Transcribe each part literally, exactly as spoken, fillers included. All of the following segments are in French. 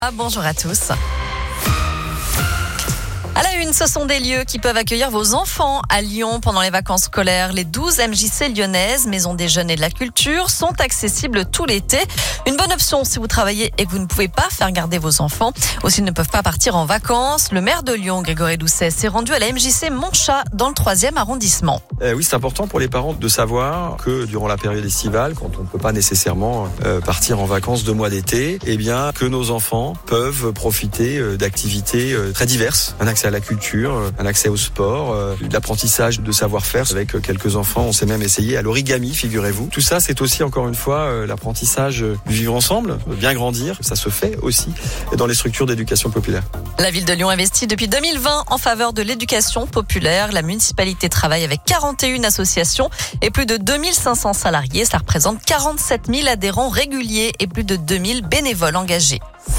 Ah, bonjour à tous. À la une, ce sont des lieux qui peuvent accueillir vos enfants à Lyon pendant les vacances scolaires. Les douze M J C lyonnaises, Maisons des Jeunes et de la Culture, sont accessibles tout l'été. Une bonne option si vous travaillez et que vous ne pouvez pas faire garder vos enfants. Aussi, ils ne peuvent pas partir en vacances. Le maire de Lyon, Grégory Doucet, s'est rendu à la M J C Montchat dans le troisième arrondissement. Euh, oui, c'est important pour les parents de savoir que durant la période estivale, quand on ne peut pas nécessairement euh, partir en vacances deux mois d'été, eh bien que nos enfants peuvent profiter euh, d'activités euh, très diverses. Un accès à la culture, euh, un accès au sport, euh, l'apprentissage de savoir-faire avec euh, quelques enfants. On s'est même essayé à l'origami, figurez-vous. Tout ça, c'est aussi encore une fois euh, l'apprentissage du vivre ensemble, de bien grandir. Ça se fait aussi dans les structures d'éducation populaire. La ville de Lyon investit depuis deux mille vingt en faveur de l'éducation populaire. La municipalité travaille avec quarante et une associations et plus de deux mille cinq cents salariés. Ça représente quarante-sept mille adhérents réguliers et plus de deux mille bénévoles engagés.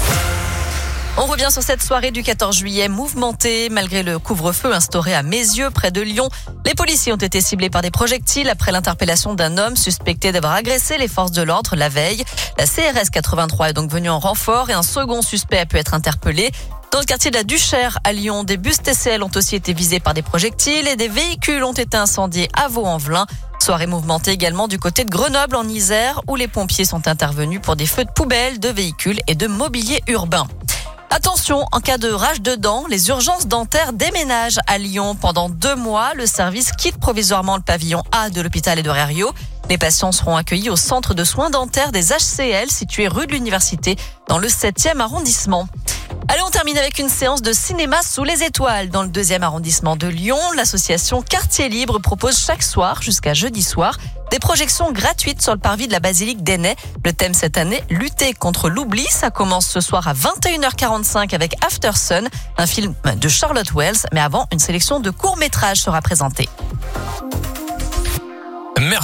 On revient sur cette soirée du quatorze juillet mouvementée. Malgré le couvre-feu instauré à Mézieux, près de Lyon, les policiers ont été ciblés par des projectiles après l'interpellation d'un homme suspecté d'avoir agressé les forces de l'ordre la veille. La C R S quatre-vingt-trois est donc venue en renfort et un second suspect a pu être interpellé. Dans le quartier de la Duchère, à Lyon, des bus T C L ont aussi été visés par des projectiles et des véhicules ont été incendiés à Vaux-en-Velin. Soirée mouvementée également du côté de Grenoble en Isère, où les pompiers sont intervenus pour des feux de poubelles, de véhicules et de mobilier urbain. Attention, en cas de rage de dents, les urgences dentaires déménagent à Lyon. Pendant deux mois, le service quitte provisoirement le pavillon A de l'hôpital Édouard Herriot. Les patients seront accueillis au centre de soins dentaires des H C L situé rue de l'Université dans le septième arrondissement. Allez, on termine avec une séance de cinéma sous les étoiles dans le deuxième arrondissement de Lyon. L'association Quartier Libre propose chaque soir jusqu'à jeudi soir des projections gratuites sur le parvis de la basilique d'Ainay. Le thème cette année, lutter contre l'oubli. Ça commence ce soir à vingt et une heures quarante-cinq avec After Sun, un film de Charlotte Wells. Mais avant, une sélection de courts-métrages sera présentée. Merci.